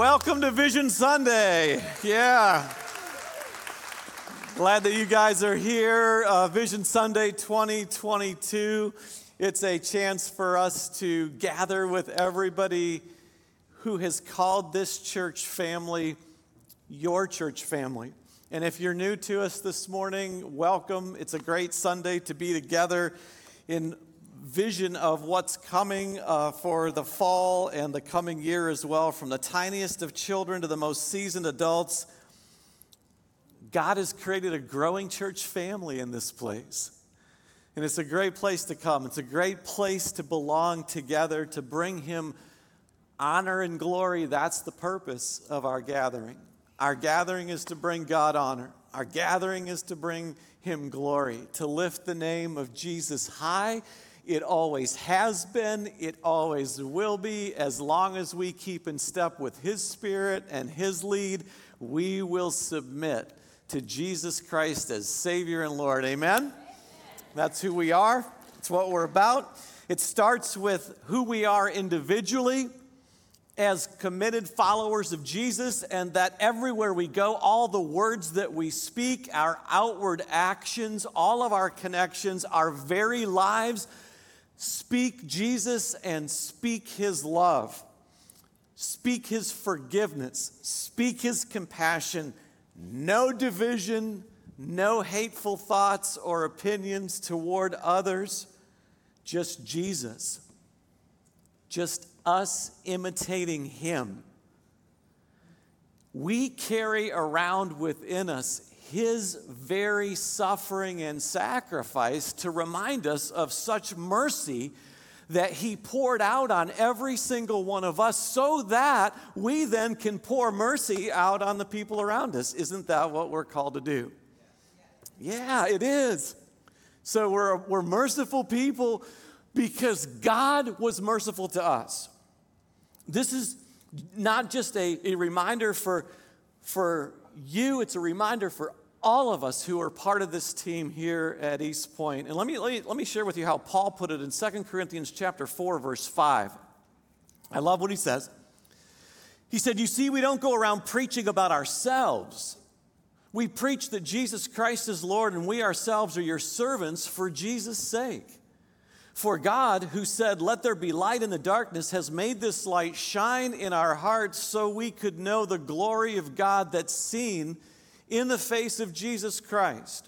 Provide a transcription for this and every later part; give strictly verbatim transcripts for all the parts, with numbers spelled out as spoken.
welcome to Vision Sunday. Yeah. Glad that you guys are here. Uh, Vision Sunday twenty twenty-two. It's a chance for us to gather with everybody who has called this church family your church family. And if you're new to us this morning, welcome. It's a great Sunday to be together in vision of what's coming uh, for the fall and the coming year as well, from the tiniest of children to the most seasoned adults. God has created a growing church family in this place. And it's a great place to come. It's a great place to belong together, to bring Him honor and glory. That's the purpose of our gathering. Our gathering is to bring God honor. Our gathering is to bring Him glory, to lift the name of Jesus high. It always has been, it always will be. As long as we keep in step with His Spirit and His lead, we will submit to Jesus Christ as Savior and Lord. Amen? Amen. That's who we are. It's what we're about. It starts with who we are individually as committed followers of Jesus, and that everywhere we go, all the words that we speak, our outward actions, all of our connections, our very lives, speak Jesus and speak His love. Speak His forgiveness. Speak His compassion. No division, no hateful thoughts or opinions toward others. Just Jesus. Just us imitating Him. We carry around within us His very suffering and sacrifice to remind us of such mercy that He poured out on every single one of us, so that we then can pour mercy out on the people around us. Isn't that what we're called to do? Yeah, it is. So we're, we're merciful people because God was merciful to us. This is not just a, a reminder for, for you, it's a reminder for all of us who are part of this team here at East Point. And let me, let me, let me share with you how Paul put it in Second Corinthians chapter four, verse five. I love what he says. He said, "You see, we don't go around preaching about ourselves. We preach that Jesus Christ is Lord, and we ourselves are your servants for Jesus' sake. For God, who said, 'Let there be light in the darkness,' has made this light shine in our hearts so we could know the glory of God that's seen in the face of Jesus Christ.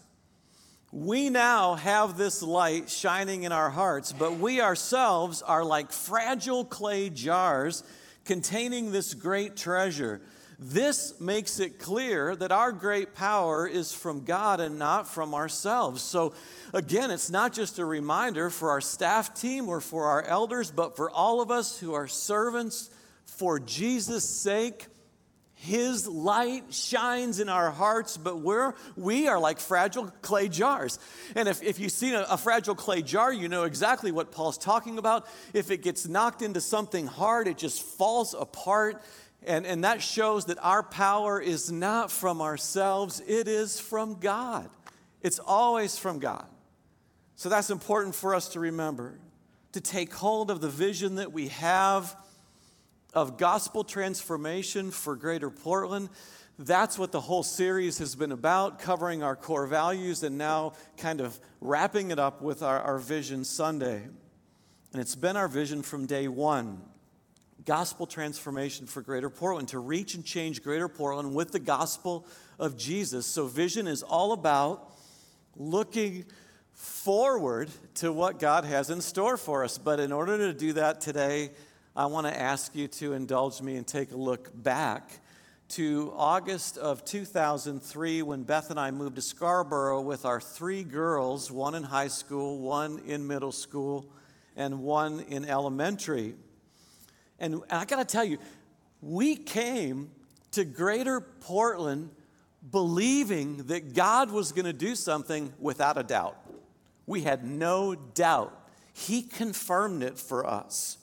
We now have this light shining in our hearts, but we ourselves are like fragile clay jars containing this great treasure. This makes it clear that our great power is from God and not from ourselves." So again, it's not just a reminder for our staff team or for our elders, but for all of us who are servants for Jesus' sake. His light shines in our hearts, but we're, we are like fragile clay jars. And if, if you've seen a, a fragile clay jar, you know exactly what Paul's talking about. If it gets knocked into something hard, it just falls apart. And, and that shows that our power is not from ourselves, it is from God. It's always from God. So that's important for us to remember, to take hold of the vision that we have of gospel transformation for Greater Portland. That's what the whole series has been about, covering our core values and now kind of wrapping it up with our, our Vision Sunday. And it's been our vision from day one. Gospel transformation for Greater Portland, to reach and change Greater Portland with the gospel of Jesus. So vision is all about looking forward to what God has in store for us. But in order to do that today, I want to ask you to indulge me and take a look back to August of two thousand three, when Beth and I moved to Scarborough with our three girls, one in high school, one in middle school, and one in elementary. And I got to tell you, we came to Greater Portland believing that God was going to do something without a doubt. We had no doubt. He confirmed it for us.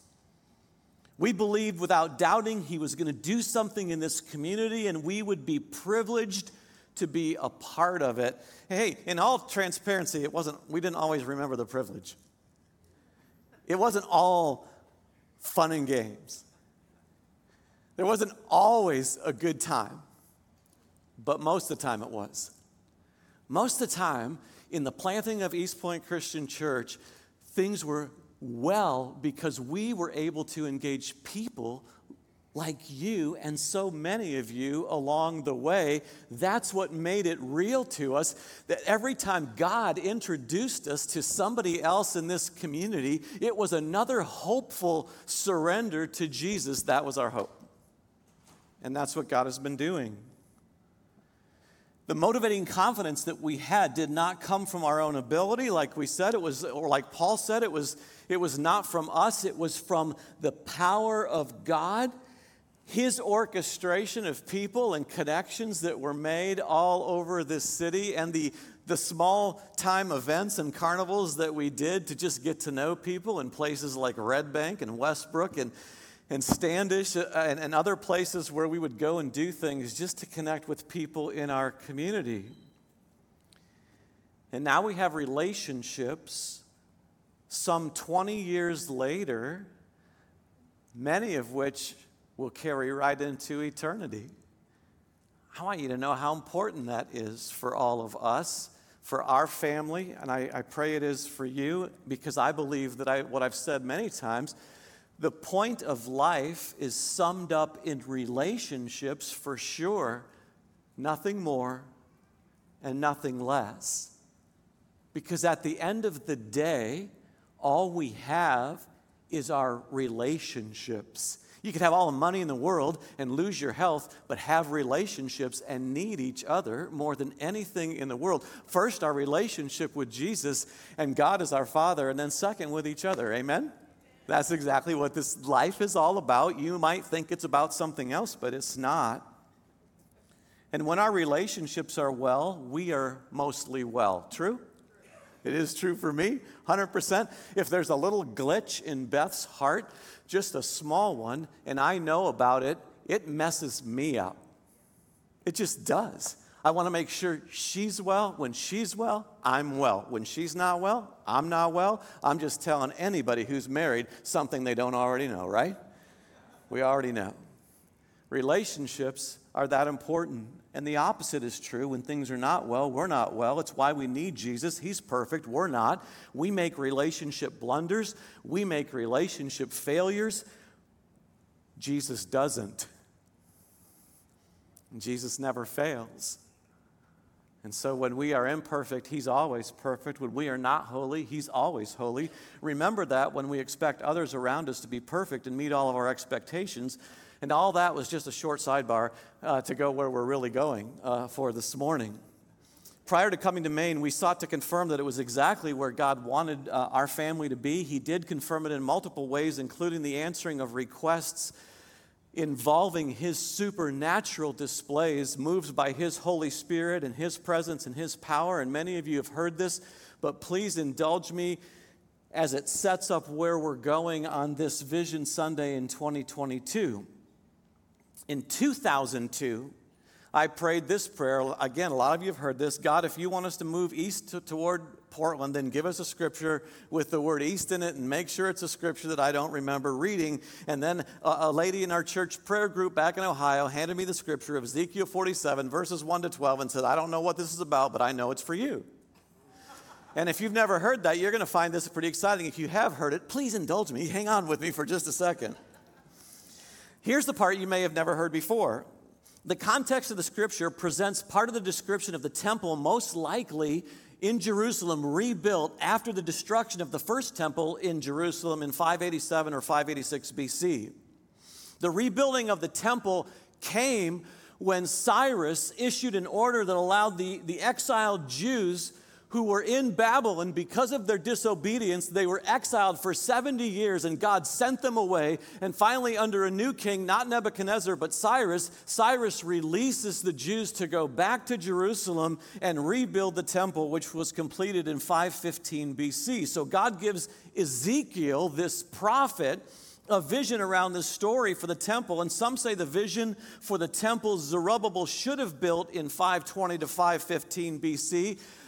We believed without doubting He was going to do something in this community, and we would be privileged to be a part of it. Hey, in all transparency, it wasn't, we didn't always remember the privilege. It wasn't all fun and games. There wasn't always a good time, but most of the time it was. Most of the time, in the planting of East Point Christian Church, things were well because we were able to engage people like you and so many of you along the way. That's what made it real to us, that every time God introduced us to somebody else in this community, it was another hopeful surrender to Jesus. That was our hope. And that's what God has been doing. The motivating confidence that we had did not come from our own ability, like we said, it was, or like Paul said, it was, it was not from us, it was from the power of God. His orchestration of people and connections that were made all over this city, and the, the small time events and carnivals that we did to just get to know people in places like Red Bank and Westbrook and, and Standish and, and other places where we would go and do things just to connect with people in our community. And now we have relationships some twenty years later, many of which will carry right into eternity. I want you to know how important that is for all of us, for our family, and I, I pray it is for you, because I believe that I, what I've said many times, the point of life is summed up in relationships for sure, nothing more and nothing less. Because at the end of the day, all we have is our relationships. You could have all the money in the world and lose your health, but have relationships and need each other more than anything in the world. First, our relationship with Jesus and God as our Father, and then second, with each other. Amen? That's exactly what this life is all about. You might think it's about something else, but it's not. And when our relationships are well, we are mostly well. True? It is true for me, one hundred percent. If there's a little glitch in Beth's heart, just a small one, and I know about it, it messes me up. It just does. I want to make sure she's well. When she's well, I'm well. When she's not well, I'm not well. I'm just telling anybody who's married something they don't already know, right? We already know. Relationships are that important. And the opposite is true. When things are not well, we're not well. It's why we need Jesus. He's perfect. We're not. We make relationship blunders. We make relationship failures. Jesus doesn't. Jesus never fails. And so when we are imperfect, He's always perfect. When we are not holy, He's always holy. Remember that when we expect others around us to be perfect and meet all of our expectations. And all that was just a short sidebar uh, to go where we're really going uh, for this morning. Prior to coming to Maine, we sought to confirm that it was exactly where God wanted uh, our family to be. He did confirm it in multiple ways, including the answering of requests involving His supernatural displays, moved by His Holy Spirit and His presence and His power. And many of you have heard this, but please indulge me as it sets up where we're going on this Vision Sunday in twenty twenty-two. In two thousand two, I prayed this prayer. Again, a lot of you have heard this. God, if you want us to move east to, toward Portland, then give us a scripture with the word east in it, and make sure it's a scripture that I don't remember reading. And then a, a lady in our church prayer group back in Ohio handed me the scripture of Ezekiel forty-seven, verses one to twelve, and said, I don't know what this is about, but I know it's for you. And if you've never heard that, you're going to find this pretty exciting. If you have heard it, please indulge me. Hang on with me for just a second. Here's the part you may have never heard before. The context of the scripture presents part of the description of the temple, most likely in Jerusalem, rebuilt after the destruction of the first temple in Jerusalem in five eighty-seven or five eighty-six B C. The rebuilding of the temple came when Cyrus issued an order that allowed the, the exiled Jews who were in Babylon, because of their disobedience, they were exiled for seventy years, and God sent them away. And finally, under a new king, not Nebuchadnezzar, but Cyrus, Cyrus releases the Jews to go back to Jerusalem and rebuild the temple, which was completed in five fifteen B C. So God gives Ezekiel, this prophet, a vision around this story for the temple. And some say the vision for the temple Zerubbabel should have built in five twenty to five fifteen B C.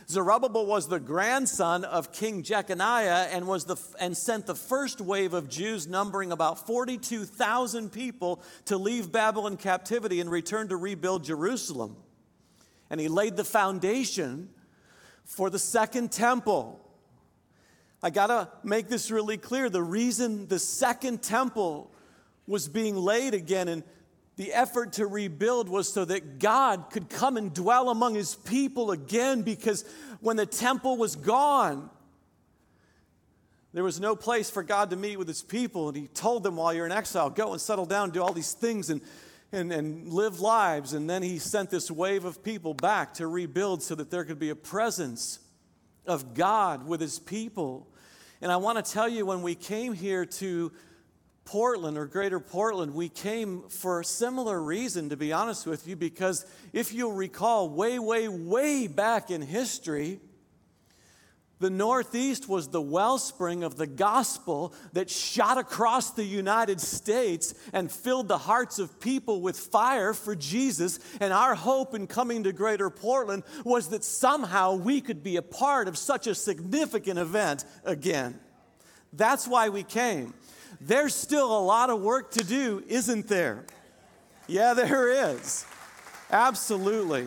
Zerubbabel was the grandson of King Jeconiah and, was the, and sent the first wave of Jews numbering about forty-two thousand people to leave Babylon captivity and return to rebuild Jerusalem. And he laid the foundation for the second temple. I got to make this really clear. The reason the second temple was being laid again and the effort to rebuild was so that God could come and dwell among his people again, because when the temple was gone, there was no place for God to meet with his people. And he told them, while you're in exile, go and settle down, do all these things and, and, and live lives. And then he sent this wave of people back to rebuild so that there could be a presence of God with his people. And I want to tell you, when we came here to Portland or Greater Portland, we came for a similar reason, to be honest with you, because if you'll recall, way, way, way back in history, the Northeast was the wellspring of the gospel that shot across the United States and filled the hearts of people with fire for Jesus. And our hope in coming to Greater Portland was that somehow we could be a part of such a significant event again. That's why we came. There's still a lot of work to do, isn't there? Yeah, there is. Absolutely.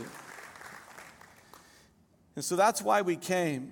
And so that's why we came.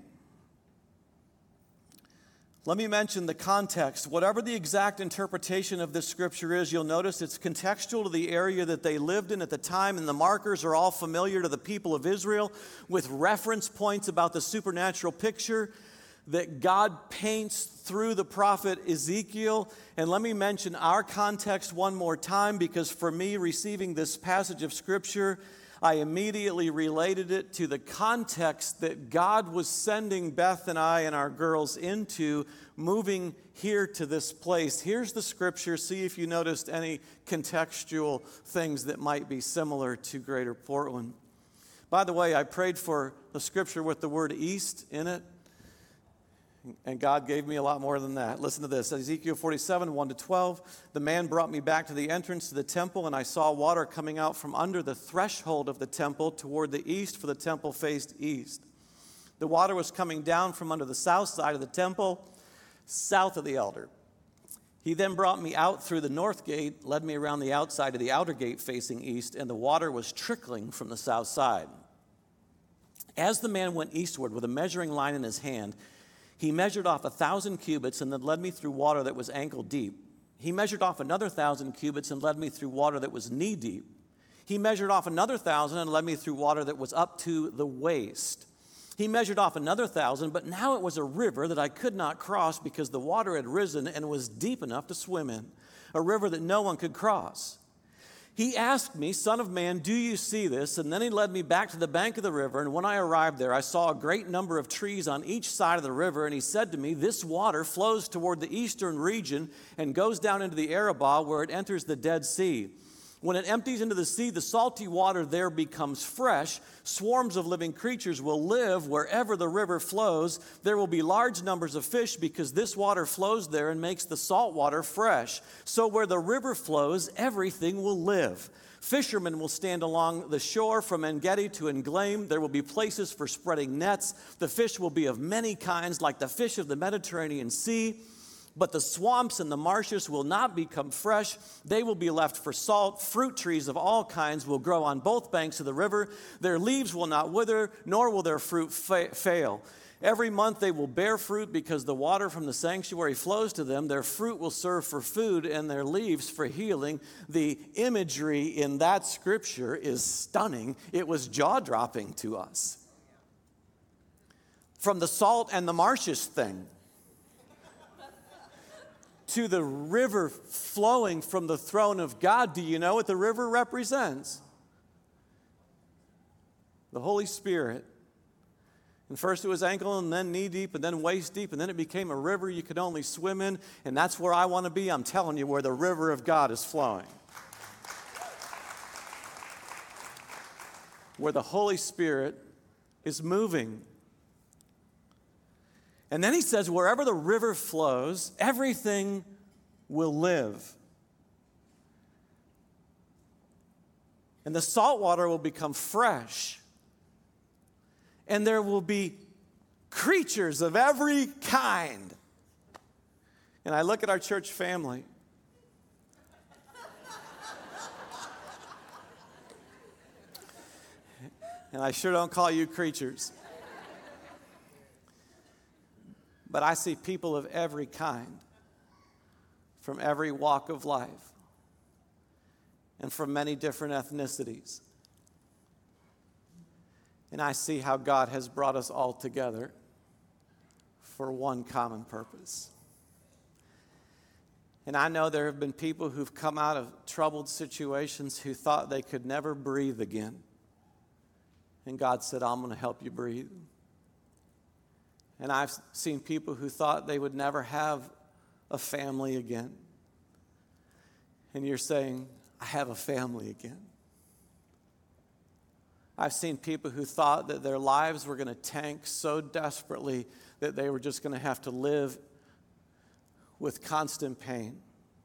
Let me mention the context. Whatever the exact interpretation of this scripture is, you'll notice it's contextual to the area that they lived in at the time, and the markers are all familiar to the people of Israel, with reference points about the supernatural picture that God paints through the prophet Ezekiel. And let me mention our context one more time, because for me, receiving this passage of Scripture, I immediately related it to the context that God was sending Beth and I and our girls into, moving here to this place. Here's the Scripture. See if you noticed any contextual things that might be similar to Greater Portland. By the way, I prayed for the Scripture with the word east in it, and God gave me a lot more than that. Listen to this. Ezekiel forty-seven, one to twelve. The man brought me back to the entrance to the temple, and I saw water coming out from under the threshold of the temple toward the east, for the temple faced east. The water was coming down from under the south side of the temple, south of the altar. He then brought me out through the north gate, led me around the outside of the outer gate facing east, and the water was trickling from the south side. As the man went eastward with a measuring line in his hand, he measured off a thousand cubits and then led me through water that was ankle deep. He measured off another thousand cubits and led me through water that was knee deep. He measured off another thousand and led me through water that was up to the waist. He measured off another thousand, but now it was a river that I could not cross because the water had risen and was deep enough to swim in, a river that no one could cross. He asked me, "Son of man, do you see this?" And then he led me back to the bank of the river, and when I arrived there, I saw a great number of trees on each side of the river, and he said to me, "This water flows toward the eastern region and goes down into the Arabah, where it enters the Dead Sea. When it empties into the sea, the salty water there becomes fresh. Swarms of living creatures will live wherever the river flows. There will be large numbers of fish because this water flows there and makes the salt water fresh. So where the river flows, everything will live. Fishermen will stand along the shore from En-Gedi to En-Glaim. There will be places for spreading nets. The fish will be of many kinds, like the fish of the Mediterranean Sea. But the swamps and the marshes will not become fresh. They will be left for salt. Fruit trees of all kinds will grow on both banks of the river. Their leaves will not wither, nor will their fruit fa- fail. Every month they will bear fruit because the water from the sanctuary flows to them. Their fruit will serve for food and their leaves for healing." The imagery in that scripture is stunning. It was jaw-dropping to us. From the salt and the marshes thing to the river flowing from the throne of God. Do you know what the river represents? The Holy Spirit. And first it was ankle and then knee deep and then waist deep, and then it became a river you could only swim in, and that's where I want to be. I'm telling you, where the river of God is flowing. Where the Holy Spirit is moving. And then he says, wherever the river flows, everything will live. And the salt water will become fresh. And there will be creatures of every kind. And I look at our church family. And I sure don't call you creatures. But I see people of every kind, from every walk of life, and from many different ethnicities. And I see how God has brought us all together for one common purpose. And I know there have been people who've come out of troubled situations who thought they could never breathe again. And God said, I'm going to help you breathe. And I've seen people who thought they would never have a family again. And you're saying, I have a family again. I've seen people who thought that their lives were going to tank so desperately that they were just going to have to live with constant pain.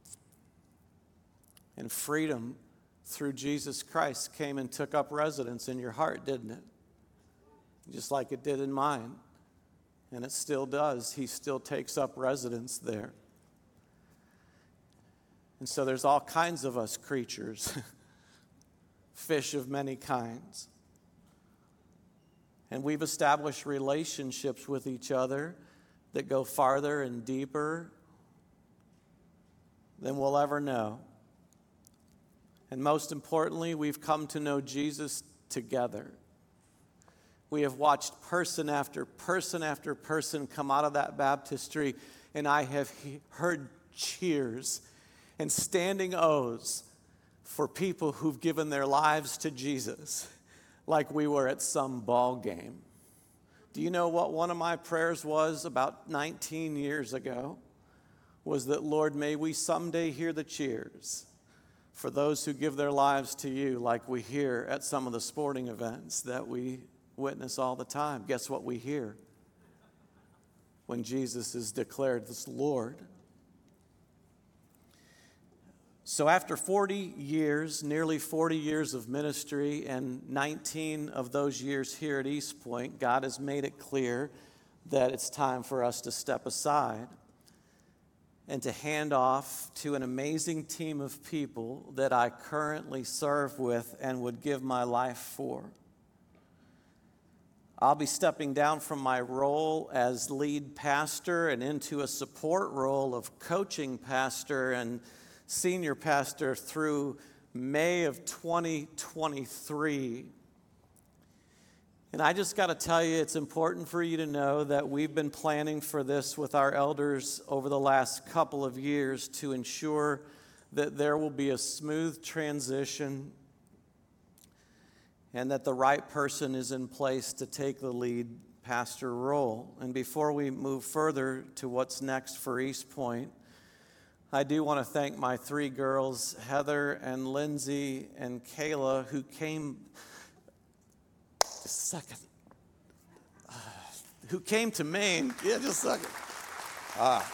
And freedom through Jesus Christ came and took up residence in your heart, didn't it? Just like it did in mine. And it still does. He still takes up residence there. And so there's all kinds of us creatures, fish of many kinds. And we've established relationships with each other that go farther and deeper than we'll ever know. And most importantly, we've come to know Jesus together. We have watched person after person after person come out of that baptistry, and I have he- heard cheers and standing O's for people who've given their lives to Jesus like we were at some ball game. Do you know what one of my prayers was about nineteen years ago? Was that, Lord, may we someday hear the cheers for those who give their lives to you like we hear at some of the sporting events that we witness all the time. Guess what we hear when Jesus is declared as Lord? So after forty years, nearly forty years of ministry, and nineteen of those years here at East Point, God has made it clear that it's time for us to step aside and to hand off to an amazing team of people that I currently serve with and would give my life for. I'll be stepping down from my role as lead pastor and into a support role of coaching pastor and senior pastor through May of twenty twenty-three. And I just got to tell you, it's important for you to know that we've been planning for this with our elders over the last couple of years to ensure that there will be a smooth transition and that the right person is in place to take the lead pastor role. And before we move further to what's next for East Point, I do want to thank my three girls, Heather and Lindsay and Kayla, who came, just a second, uh, who came to Maine. Yeah, just a second. Ah.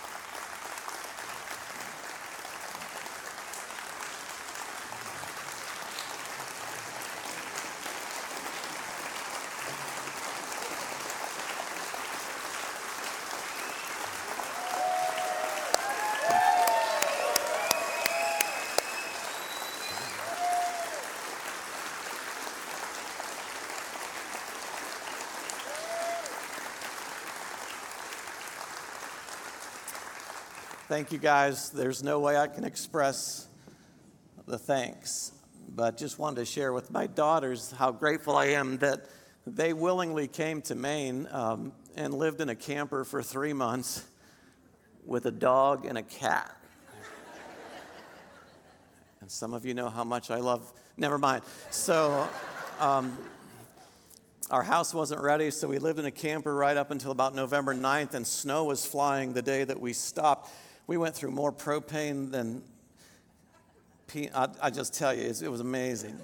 Thank you, guys. There's no way I can express the thanks, but just wanted to share with my daughters how grateful I am that they willingly came to Maine um, and lived in a camper for three months with a dog and a cat. And some of you know how much I love, never mind. So um, our house wasn't ready, so we lived in a camper right up until about November ninth, and snow was flying the day that we stopped. We went through more propane than, I, I just tell you, it was amazing.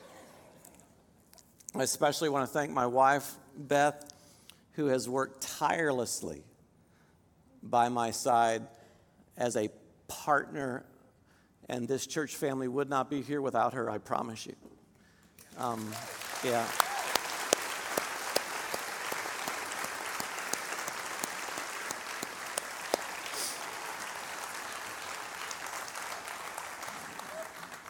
I especially want to thank my wife, Beth, who has worked tirelessly by my side as a partner, and this church family would not be here without her, I promise you. Um, yeah.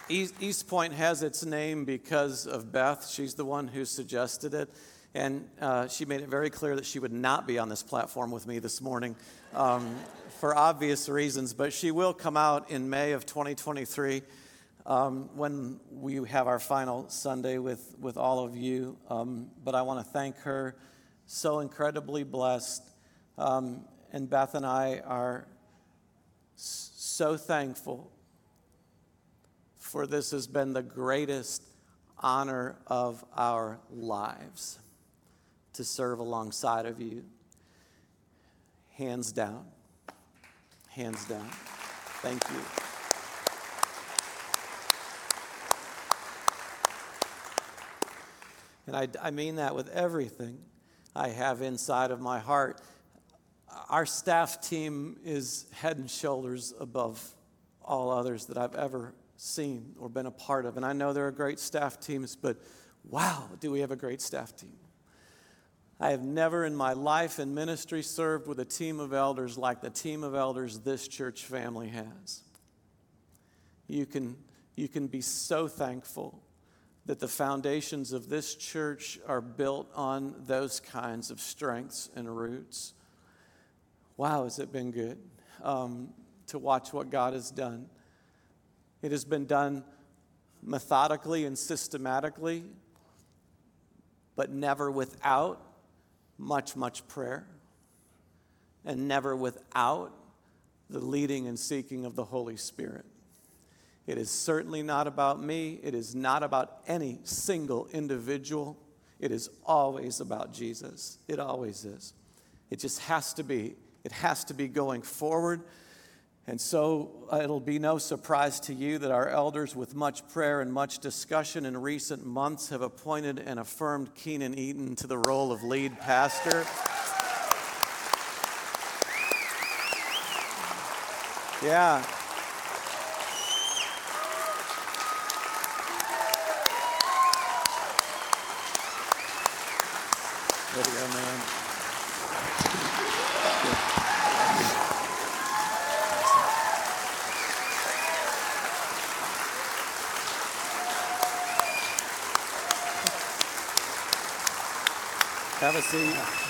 East, East Point has its name because of Beth. She's the one who suggested it. And uh, she made it very clear that she would not be on this platform with me this morning um, for obvious reasons. But she will come out in May of twenty twenty-three um, when we have our final Sunday with, with all of you. Um, but I want to thank her. So incredibly blessed. Um, and Beth and I are so thankful, for this has been the greatest honor of our lives, to serve alongside of you. Hands down. Hands down. Thank you. And I, I mean that with everything I have inside of my heart. Our staff team is head and shoulders above all others that I've ever seen or been a part of. And I know there are great staff teams, but wow, do we have a great staff team. I have never in my life in ministry served with a team of elders like the team of elders this church family has. You can, you can be so thankful that the foundations of this church are built on those kinds of strengths and roots. Wow, has it been good um, to watch what God has done. It has been done methodically and systematically, but never without much, much prayer, and never without the leading and seeking of the Holy Spirit. It is certainly not about me. It is not about any single individual. It is always about Jesus. It always is. It just has to be. It has to be going forward. And so uh, it'll be no surprise to you that our elders, with much prayer and much discussion in recent months, have appointed and affirmed Keenan Eaton to the role of lead pastor. Yeah. There you go, man. Have a seat.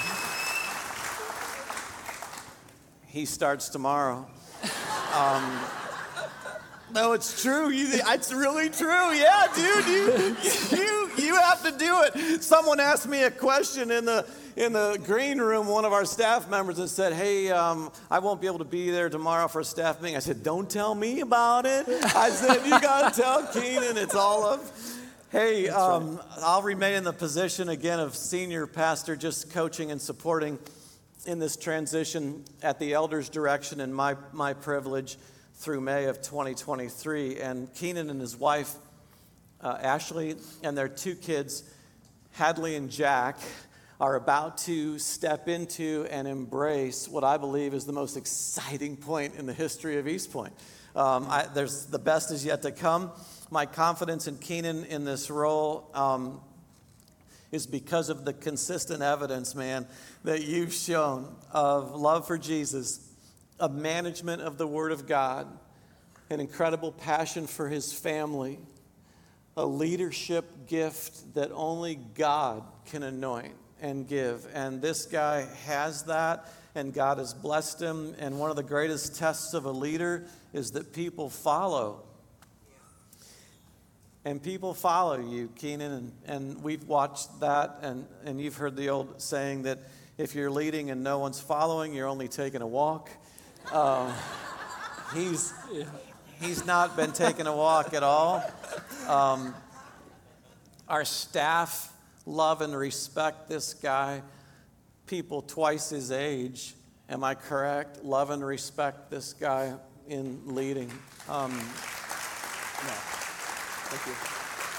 He starts tomorrow. Um, no, it's true. You, it's really true. Yeah, dude, you, you, you have to do it. Someone asked me a question in the in the green room. One of our staff members and said, "Hey, um, I won't be able to be there tomorrow for a staff meeting." I said, "Don't tell me about it." I said, "You got to tell Keenan. It's all of." Hey, um, right. I'll remain in the position again of senior pastor, just coaching and supporting in this transition at the elders' direction and my, my privilege through May of twenty twenty-three. And Keenan and his wife, uh, Ashley, and their two kids, Hadley and Jack, are about to step into and embrace what I believe is the most exciting point in the history of East Point. Um, I, there's the best is yet to come. My confidence in Keenan in this role um, is because of the consistent evidence, man, that you've shown of love for Jesus, of management of the Word of God, an incredible passion for his family, a leadership gift that only God can anoint and give. And this guy has that, and God has blessed him. And one of the greatest tests of a leader is that people follow. And people follow you, Keenan, and, and we've watched that, and, and you've heard the old saying that if you're leading and no one's following, you're only taking a walk. Um, he's, he's not been taking a walk at all. Um, our staff love and respect this guy. People twice his age, am I correct? Love and respect this guy in leading. Um, yeah. Thank you.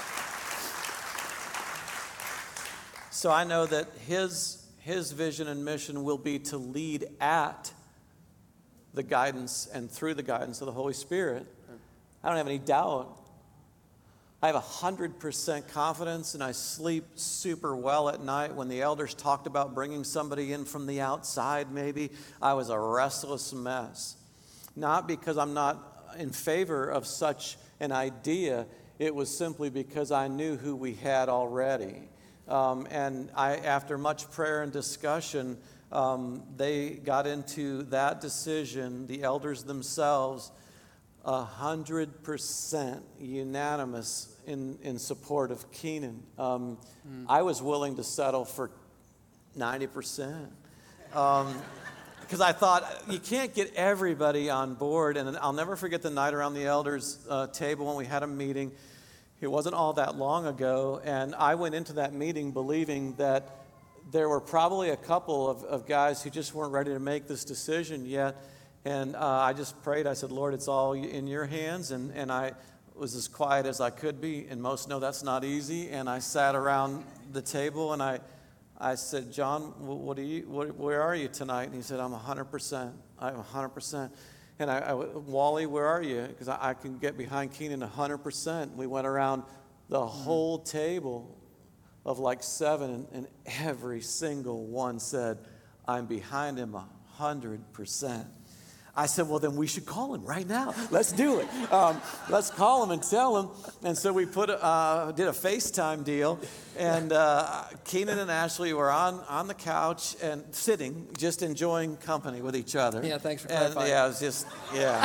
So I know that his, his vision and mission will be to lead at the guidance and through the guidance of the Holy Spirit. I don't have any doubt. I have one hundred percent confidence, and I sleep super well at night. When the elders talked about bringing somebody in from the outside, maybe, I was a restless mess. Not because I'm not in favor of such an idea, it was simply because I knew who we had already. Um, and I, after much prayer and discussion, um, they got into that decision, the elders themselves, a hundred percent unanimous in, in support of Keenan. Um, mm. I was willing to settle for ninety percent. Um, because I thought, you can't get everybody on board. And I'll never forget the night around the elders' uh, table when we had a meeting. It wasn't all that long ago, and I went into that meeting believing that there were probably a couple of, of guys who just weren't ready to make this decision yet. And uh, I just prayed. I said, Lord, it's all in your hands. And, and I was as quiet as I could be, and most know that's not easy. And I sat around the table, and I I said, John, what do you, what, where are you tonight? And he said, I'm one hundred percent. I'm one hundred percent. And I, I Wally, where are you? Because I, I can get behind Keenan one hundred percent. We went around the whole table of like seven, and, and every single one said, I'm behind him one hundred percent. I said, well, then we should call him right now. Let's do it. Um, let's call him and tell him. And so we put uh, did a FaceTime deal. And uh, Keenan and Ashley were on, on the couch and sitting, just enjoying company with each other. Yeah, thanks for and, clarifying. Yeah, it was just, yeah.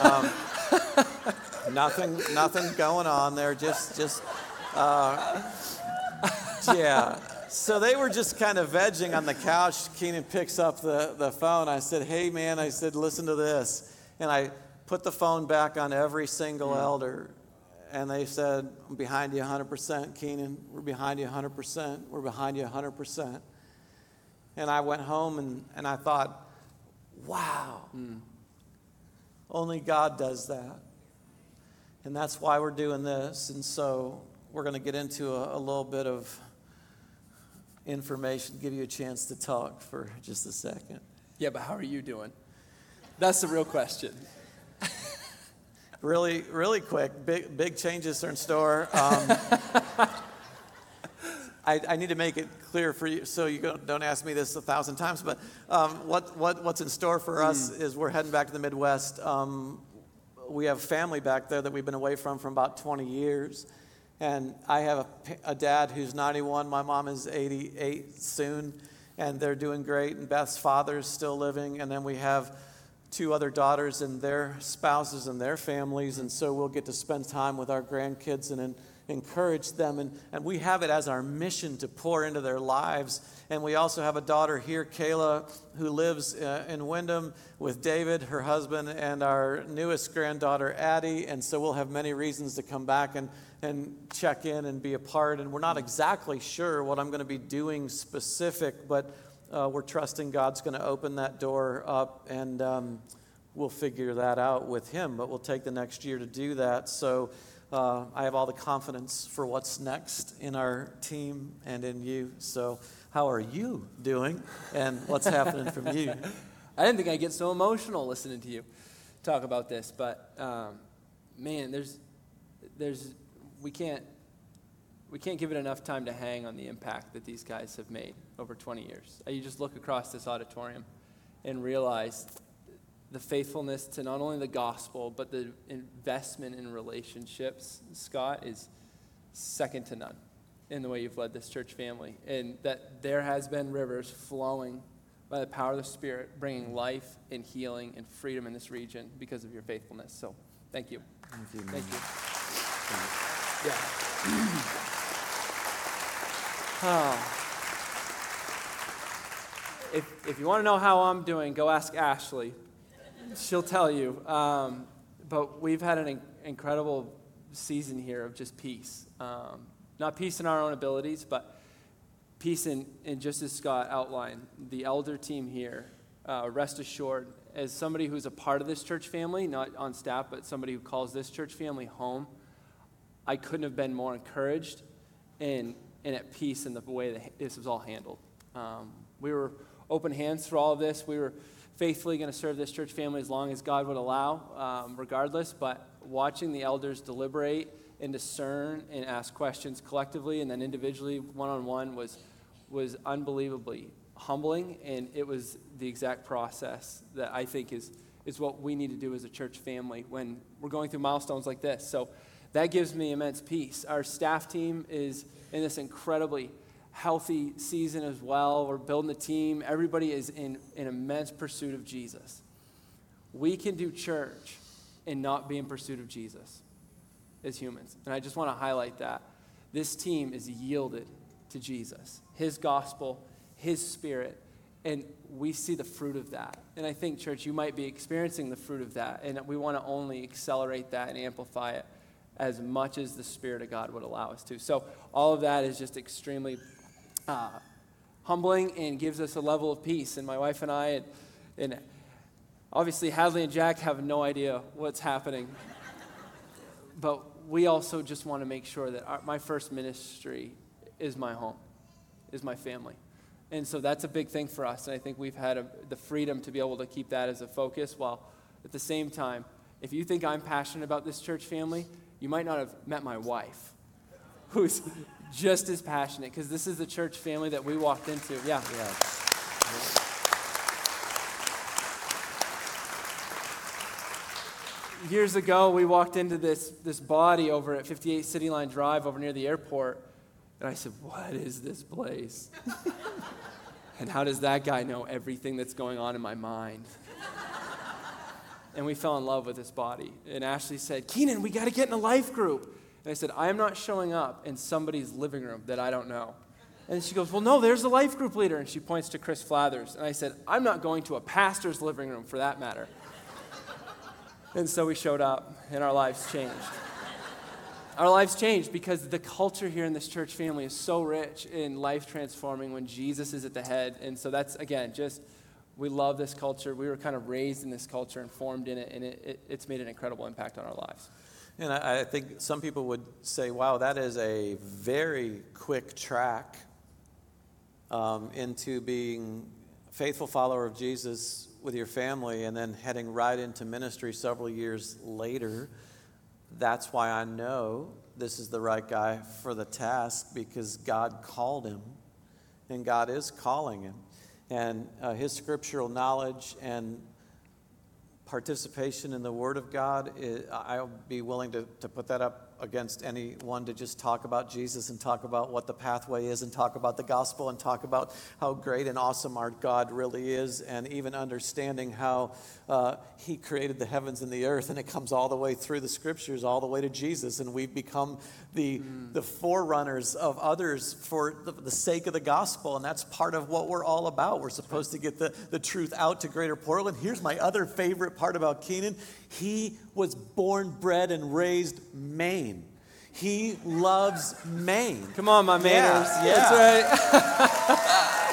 Um, nothing, nothing going on there. Just, just, uh, yeah. So they were just kind of vegging on the couch. Keenan picks up the, the phone. I said, hey, man, I said, listen to this. And I put the phone back on every single mm. elder. And they said, I'm behind you one hundred percent, Keenan. We're behind you one hundred percent. We're behind you one hundred percent. And I went home and, and I thought, wow, mm. only God does that. And that's why we're doing this. And so we're going to get into a, a little bit of information, give you a chance to talk for just a second. Yeah, but how are you doing? That's the real question. Really, really quick, big big changes are in store. Um, I, I need to make it clear for you, so you don't ask me this a thousand times, but um, what, what what's in store for mm. us is we're heading back to the Midwest. Um, we have family back there that we've been away from for about twenty years. And I have a, a dad who's ninety-one. My mom is eighty-eight soon, and they're doing great. And Beth's father's still living. And then we have two other daughters and their spouses and their families. And so we'll get to spend time with our grandkids and, and encourage them. And, and we have it as our mission to pour into their lives. And we also have a daughter here, Kayla, who lives uh, in Wyndham with David, her husband, and our newest granddaughter, Addie. And so we'll have many reasons to come back and and check in and be a part. And we're not exactly sure what I'm going to be doing specific, but uh, we're trusting God's going to open that door up, and um, we'll figure that out with him. But we'll take the next year to do that. So uh, I have all the confidence for what's next in our team and in you. So how are you doing, and what's happening from you? I didn't think I'd get so emotional listening to you talk about this, but um, man, there's there's we can't we can't give it enough time to hang on the impact that these guys have made over twenty years. You just look across this auditorium and realize the faithfulness to not only the gospel, but the investment in relationships, Scott, is second to none in the way you've led this church family. And that there has been rivers flowing by the power of the Spirit, bringing life and healing and freedom in this region because of your faithfulness. So thank you. Thank you. Thank you. Yeah. oh. If if you want to know how I'm doing, go ask Ashley. She'll tell you. Um, but we've had an in- incredible season here of just peace. Um, not peace in our own abilities, but peace in, in just as Scott outlined, the elder team here, uh, rest assured, as somebody who's a part of this church family, not on staff, but somebody who calls this church family home, I couldn't have been more encouraged and, and at peace in the way that this was all handled. Um, we were open hands for all of this. We were faithfully going to serve this church family as long as God would allow, um, regardless, but watching the elders deliberate and discern and ask questions collectively and then individually, one-on-one, was was unbelievably humbling, and it was the exact process that I think is is what we need to do as a church family when we're going through milestones like this. So that gives me immense peace. Our staff team is in this incredibly healthy season as well. We're building a team. Everybody is in an immense pursuit of Jesus. We can do church and not be in pursuit of Jesus as humans. And I just want to highlight that. This team is yielded to Jesus, his gospel, his spirit, and we see the fruit of that. And I think, church, you might be experiencing the fruit of that, and we want to only accelerate that and amplify it as much as the Spirit of God would allow us to. So all of that is just extremely uh, humbling and gives us a level of peace. And my wife and I, and, and obviously Hadley and Jack have no idea what's happening, but we also just want to make sure that our, my first ministry is my home, is my family. And so that's a big thing for us, and I think we've had a, the freedom to be able to keep that as a focus, while at the same time, if you think I'm passionate about this church family, you might not have met my wife, who's just as passionate, because this is the church family that we walked into. Yeah. Yeah. Years ago, we walked into this, this body over at fifty-eight City Line Drive over near the airport, and I said, what is this place? And how does that guy know everything that's going on in my mind? And we fell in love with this body. And Ashley said, Keenan, we got to get in a life group. And I said, I am not showing up in somebody's living room that I don't know. And she goes, well, no, there's a life group leader. And she points to Chris Flathers. And I said, I'm not going to a pastor's living room for that matter. And so we showed up, and our lives changed. Our lives changed because the culture here in this church family is so rich and life-transforming when Jesus is at the head. And so that's, again, just, we love this culture. We were kind of raised in this culture and formed in it, and it, it, it's made an incredible impact on our lives. And I, I think some people would say, wow, that is a very quick track um, into being a faithful follower of Jesus with your family and then heading right into ministry several years later. That's why I know this is the right guy for the task, because God called him, and God is calling him. And uh, his scriptural knowledge and participation in the Word of God, is, I'll be willing to, to put that up against anyone to just talk about Jesus and talk about what the pathway is and talk about the gospel and talk about how great and awesome our God really is, and even understanding how uh, he created the heavens and the earth, and it comes all the way through the scriptures, all the way to Jesus, and we've become the, mm. the forerunners of others for the, the sake of the gospel, and that's part of what we're all about. We're supposed to get the, the truth out to Greater Portland. Here's my other favorite part about Keenan. He was born, bred, and raised Maine. He loves Maine. Come on, my Mainers. Yeah, yeah. That's right.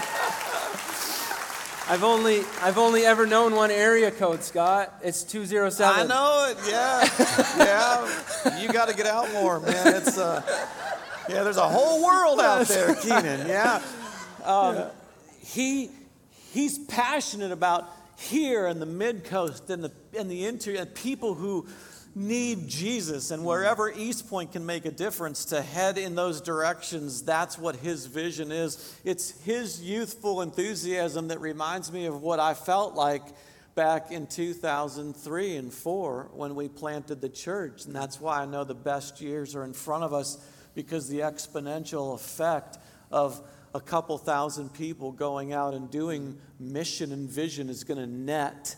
I've only I've only ever known one area code, Scott. It's two zero seven. I know it. Yeah, yeah. You got to get out more, man. It's uh, yeah. There's a whole world out there, Keenan. Yeah. Um, yeah. He he's passionate about here in the mid-coast and the and the interior, people who need Jesus, and wherever East Point can make a difference to head in those directions, that's what his vision is. It's his youthful enthusiasm that reminds me of what I felt like back in two thousand three and four when we planted the church, and that's why I know the best years are in front of us, because the exponential effect of a couple thousand people going out and doing mission and vision is going to net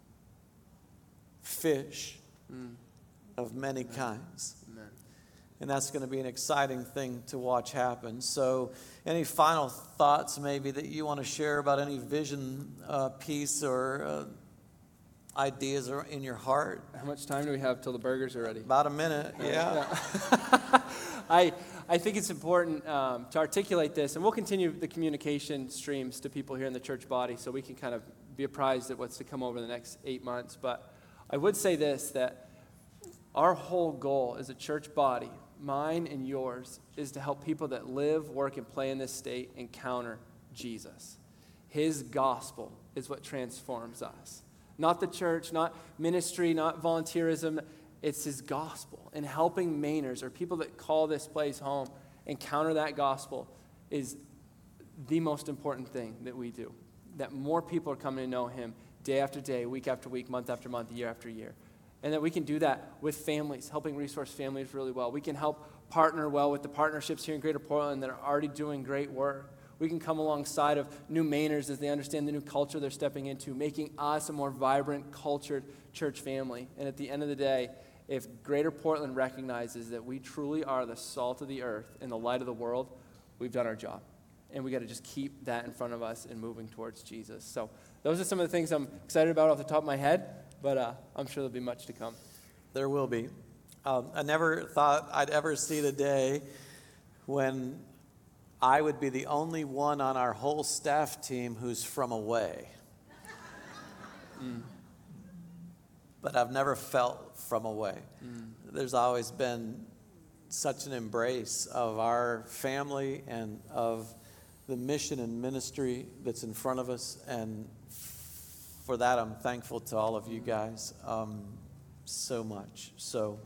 fish mm. of many Amen. kinds. Amen. And that's going to be an exciting thing to watch happen. So any final thoughts maybe that you want to share about any vision uh, piece or uh, ideas are in your heart? How much time do we have till the burgers are ready? About a minute, yeah. yeah. I I think it's important um, to articulate this, and we'll continue the communication streams to people here in the church body so we can kind of be apprised of what's to come over the next eight months. But I would say this, that our whole goal as a church body, mine and yours, is to help people that live, work, and play in this state encounter Jesus. His gospel is what transforms us. Not the church, not ministry, not volunteerism. It's his gospel. And helping Mainers, or people that call this place home, encounter that gospel is the most important thing that we do. That more people are coming to know him day after day, week after week, month after month, year after year. And that we can do that with families, helping resource families really well. We can help partner well with the partnerships here in Greater Portland that are already doing great work. We can come alongside of new Mainers as they understand the new culture they're stepping into, making us a more vibrant, cultured church family. And at the end of the day, if Greater Portland recognizes that we truly are the salt of the earth and the light of the world, we've done our job. And we got to just keep that in front of us and moving towards Jesus. So those are some of the things I'm excited about off the top of my head, but uh, I'm sure there'll be much to come. There will be. Um, I never thought I'd ever see the day when I would be the only one on our whole staff team who's from away. Mm. But I've never felt from away. Mm. There's always been such an embrace of our family and of the mission and ministry that's in front of us. And for that, I'm thankful to all of you guys um, so much. So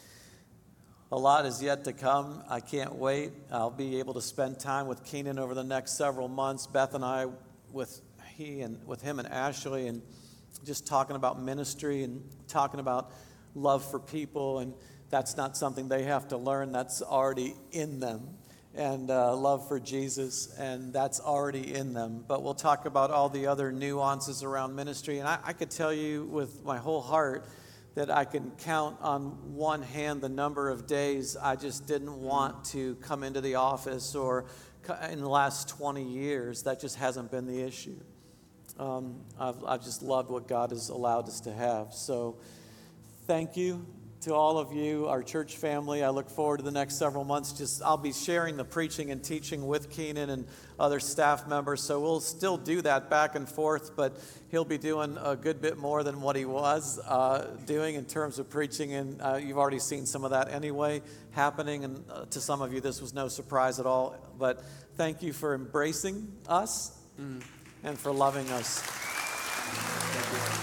a lot is yet to come. I can't wait. I'll be able to spend time with Keenan over the next several months. Beth and I, with he and with him and Ashley, and just talking about ministry and talking about love for people. And that's not something they have to learn. That's already in them. And uh, love for Jesus, and that's already in them. But we'll talk about all the other nuances around ministry. And I, I could tell you with my whole heart that I can count on one hand the number of days I just didn't want to come into the office, or in the last twenty years, that just hasn't been the issue. Um, I've, I've just loved what God has allowed us to have. So thank you to all of you, our church family. I look forward to the next several months. Just I'll be sharing the preaching and teaching with Keenan and other staff members, so we'll still do that back and forth, but he'll be doing a good bit more than what he was uh, doing in terms of preaching, and uh, you've already seen some of that anyway happening, and uh, to some of you this was no surprise at all, but thank you for embracing us mm. and for loving us. Thank you.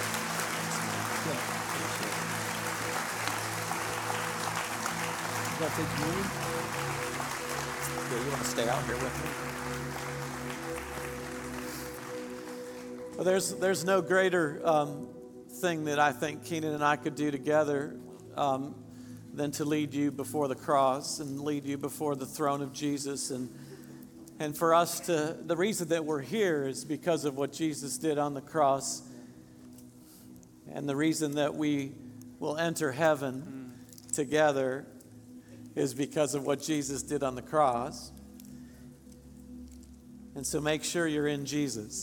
You want to take communion? Yeah, you want to stay out here with me? Well, there's there's no greater um, thing that I think Keenan and I could do together um, than to lead you before the cross and lead you before the throne of Jesus. And and for us to, the reason that we're here is because of what Jesus did on the cross. And the reason that we will enter heaven mm. together is because of what Jesus did on the cross. And so make sure you're in Jesus,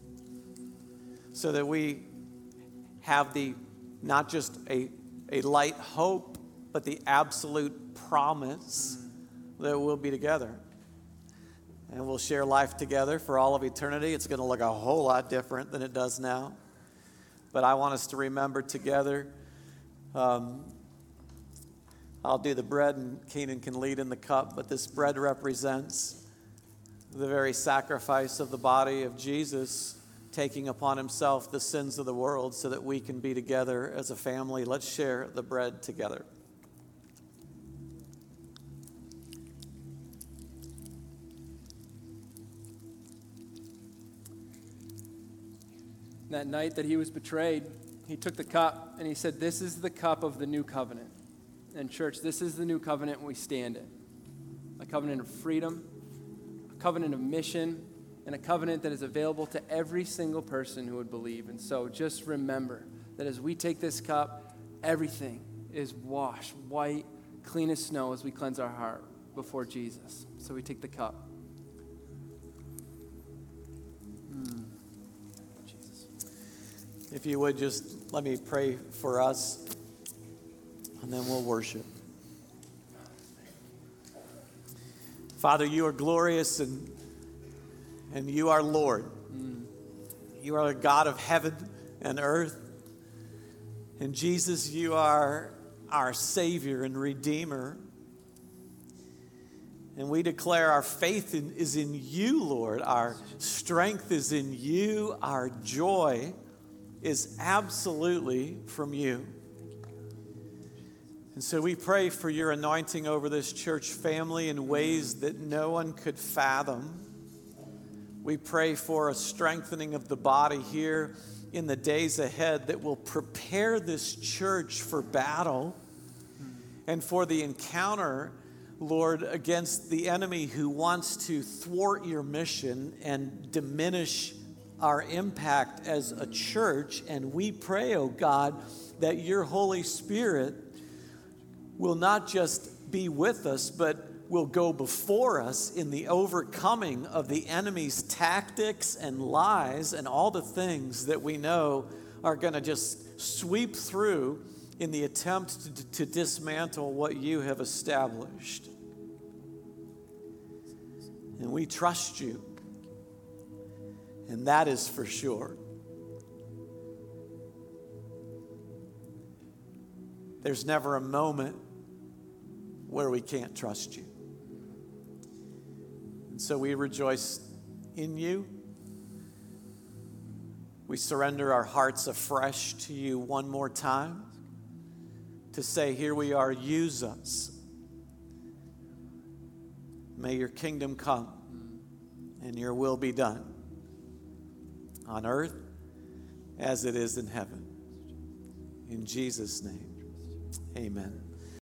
so that we have the, not just a, a light hope, but the absolute promise mm. that we'll be together. And we'll share life together for all of eternity. It's going to look a whole lot different than it does now. But I want us to remember together. Um, I'll do the bread and Keenan can lead in the cup, but this bread represents the very sacrifice of the body of Jesus, taking upon himself the sins of the world so that we can be together as a family. Let's share the bread together. That night that he was betrayed, he took the cup and he said, "This is the cup of the new covenant." And church, this is the new covenant we stand in. A covenant of freedom, a covenant of mission, and a covenant that is available to every single person who would believe. And so just remember that as we take this cup, everything is washed white, clean as snow as we cleanse our heart before Jesus. So we take the cup. Mm. Jesus. If you would just let me pray for us, and then we'll worship. Father, you are glorious, and and you are Lord. Mm. You are the God of heaven and earth. And Jesus, you are our Savior and Redeemer. And we declare our faith in, is in you, Lord. Our strength is in you. Our joy is absolutely from you. And so we pray for your anointing over this church family in ways that no one could fathom. We pray for a strengthening of the body here in the days ahead that will prepare this church for battle and for the encounter, Lord, against the enemy who wants to thwart your mission and diminish our impact as a church. And we pray, oh God, that your Holy Spirit will not just be with us, but will go before us in the overcoming of the enemy's tactics and lies and all the things that we know are going to just sweep through in the attempt to, to dismantle what you have established. And we trust you. And that is for sure. There's never a moment where we can't trust you. And so we rejoice in you. We surrender our hearts afresh to you one more time to say, here we are, use us. May your kingdom come and your will be done on earth as it is in heaven. In Jesus' name, amen.